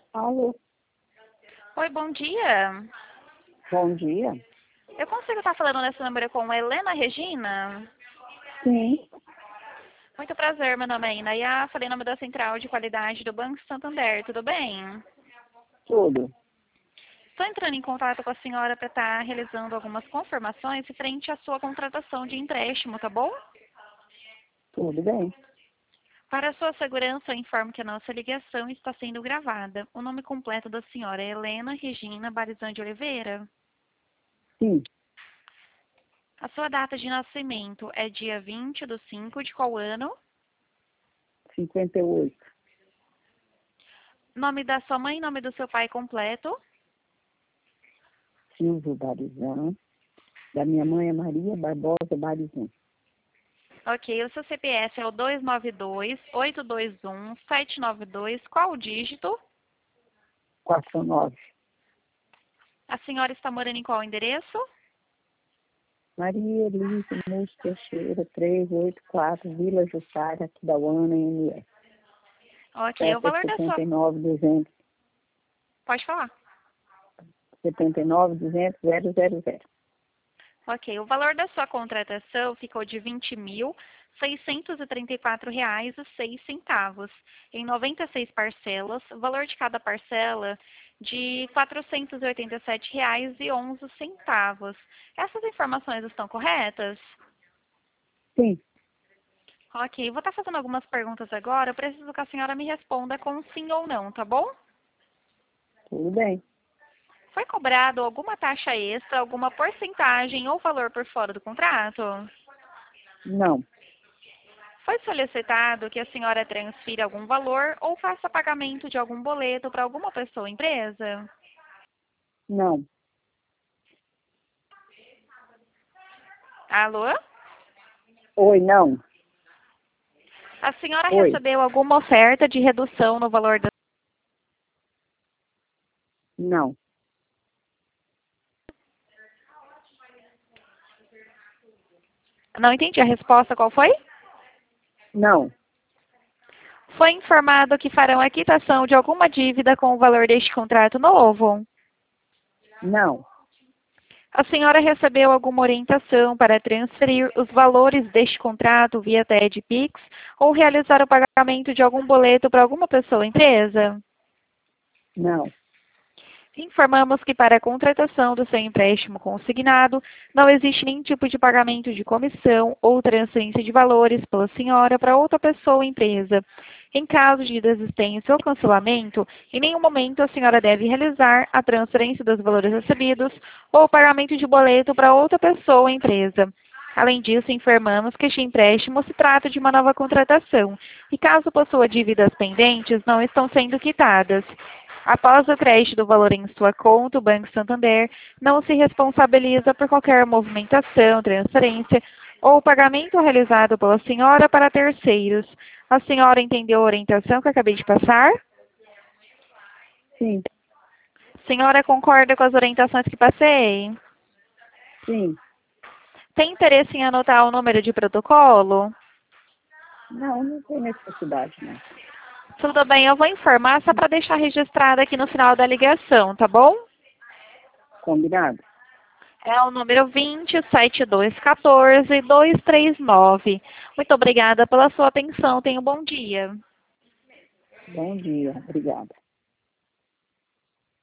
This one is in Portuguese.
Alô, Oi, bom dia. bom dia. Eu consigo estar falando nesse número com a Helena Regina? Sim, Muito prazer, meu nome é Inaya. Falei em nome da Central de Qualidade do Banco Santander, tudo bem? tudo. Estou entrando em contato com a senhora para estar realizando algumas confirmações frente à sua contratação de empréstimo, tá bom? Tudo bem. Para a sua segurança, eu informo que a nossa ligação está sendo gravada. O nome completo da senhora é Helena Regina Barizan de Oliveira. Sim, A sua data de nascimento é dia 20/5 de qual ano? 58. Nome da sua mãe e nome do seu pai completo? Silvio Barizan. Da minha mãe é Maria Barbosa Barizan. Ok, o seu CPF é o 292-821-792. Qual o dígito? 49. A senhora está morando em qual endereço? Maria Elise Múcio Teixeira, 384, Vila Jussara, Aquidauana, NS. Ok, o CEP é valor da sua... 79 Pode falar. 200 000. Ok, o valor da sua contratação ficou de R$ 20.634,06, em 96 parcelas, o valor de cada parcela de R$ 487,11. Essas informações estão corretas? Sim, Ok, vou estar fazendo algumas perguntas agora. Eu preciso que a senhora me responda com sim ou não, tá bom? tudo bem. Foi cobrado alguma taxa extra, alguma porcentagem ou valor por fora do contrato? Não, Foi solicitado que a senhora transfira algum valor ou faça pagamento de algum boleto para alguma pessoa ou empresa? não. Alô? Oi, não. A senhora Oi, recebeu alguma oferta de redução no valor da... não. Não entendi a resposta, qual foi? Não, Foi informado que farão a quitação de alguma dívida com o valor deste contrato novo? não. A senhora recebeu alguma orientação para transferir os valores deste contrato via TED Pix ou realizar o pagamento de algum boleto para alguma pessoa ou empresa? Não. Informamos que para a contratação do seu empréstimo consignado, não existe nenhum tipo de pagamento de comissão ou transferência de valores pela senhora para outra pessoa ou empresa. Em caso de desistência ou cancelamento, em nenhum momento a senhora deve realizar a transferência dos valores recebidos ou o pagamento de boleto para outra pessoa ou empresa. Além disso, informamos que este empréstimo se trata de uma nova contratação e, caso possua dívidas pendentes, não estão sendo quitadas. Após o crédito do valor em sua conta, o Banco Santander não se responsabiliza por qualquer movimentação, transferência ou pagamento realizado pela senhora para terceiros. A senhora entendeu a orientação que eu acabei de passar? Sim, Senhora concorda com as orientações que passei? sim. Tem interesse em anotar o número de protocolo? Não, não tem necessidade, não. Tudo bem, eu vou informar só para deixar registrado aqui no final da ligação, tá bom? Combinado? É o número 20-7214-239. Muito obrigada pela sua atenção. Tenha um bom dia. Bom dia, obrigada.